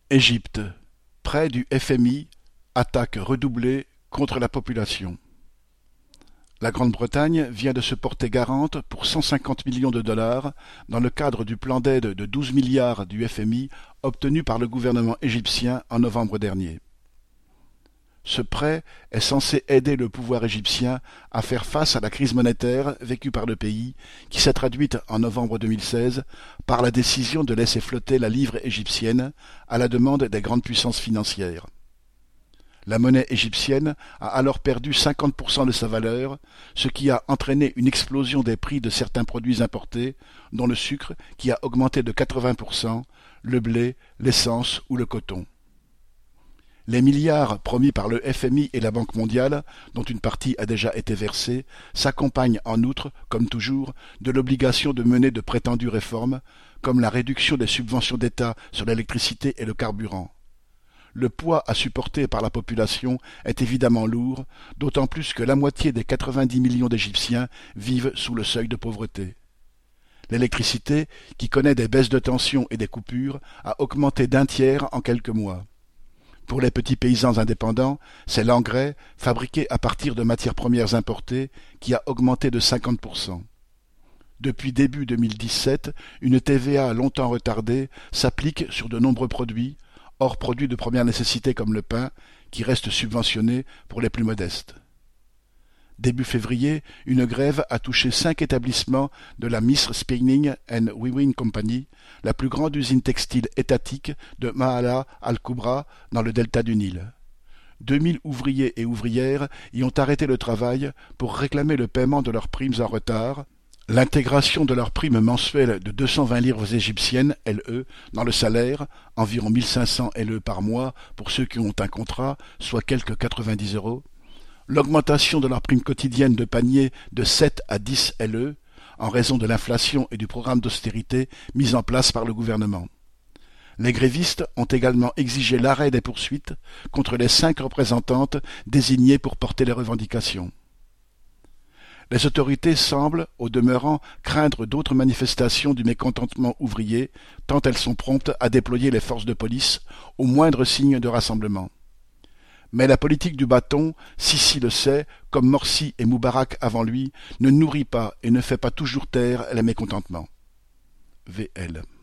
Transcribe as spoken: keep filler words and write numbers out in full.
Égypte. Prêt du F M I, attaque redoublée contre la population. La Grande-Bretagne vient de se porter garante pour cent cinquante millions de dollars dans le cadre du plan d'aide de douze milliards du F M I obtenu par le gouvernement égyptien en novembre dernier. Ce prêt est censé aider le pouvoir égyptien à faire face à la crise monétaire vécue par le pays, qui s'est traduite en novembre deux mille seize par la décision de laisser flotter la livre égyptienne à la demande des grandes puissances financières. La monnaie égyptienne a alors perdu cinquante pour cent de sa valeur, ce qui a entraîné une explosion des prix de certains produits importés, dont le sucre qui a augmenté de quatre-vingts pour cent, le blé, l'essence ou le coton. Les milliards promis par le F M I et la Banque mondiale, dont une partie a déjà été versée, s'accompagnent en outre, comme toujours, de l'obligation de mener de prétendues réformes, comme la réduction des subventions d'État sur l'électricité et le carburant. Le poids à supporter par la population est évidemment lourd, d'autant plus que la moitié des quatre-vingt-dix millions d'Égyptiens vivent sous le seuil de pauvreté. L'électricité, qui connaît des baisses de tension et des coupures, a augmenté d'un tiers en quelques mois. Pour les petits paysans indépendants, c'est l'engrais, fabriqué à partir de matières premières importées, qui a augmenté de cinquante pour cent. Depuis début deux mille dix-sept, une T V A longtemps retardée s'applique sur de nombreux produits, hors produits de première nécessité comme le pain, qui reste subventionné pour les plus modestes. Début février, une grève a touché cinq établissements de la Misr Spinning and Weaving Company, la plus grande usine textile étatique de Maala al-Kubra dans le delta du Nil. deux mille ouvriers et ouvrières y ont arrêté le travail pour réclamer le paiement de leurs primes en retard, l'intégration de leurs primes mensuelles de deux cent vingt livres égyptiennes, L E, dans le salaire, environ mille cinq cents L E par mois pour ceux qui ont un contrat, soit quelques quatre-vingt-dix euros, l'augmentation de leur prime quotidienne de panier de sept à dix L E, en raison de l'inflation et du programme d'austérité mis en place par le gouvernement. Les grévistes ont également exigé l'arrêt des poursuites contre les cinq représentantes désignées pour porter les revendications. Les autorités semblent, au demeurant, craindre d'autres manifestations du mécontentement ouvrier, tant elles sont promptes à déployer les forces de police au moindre signe de rassemblement. Mais la politique du bâton, Sissi le sait, comme Morsi et Moubarak avant lui, ne nourrit pas et ne fait pas toujours taire les mécontentements. V L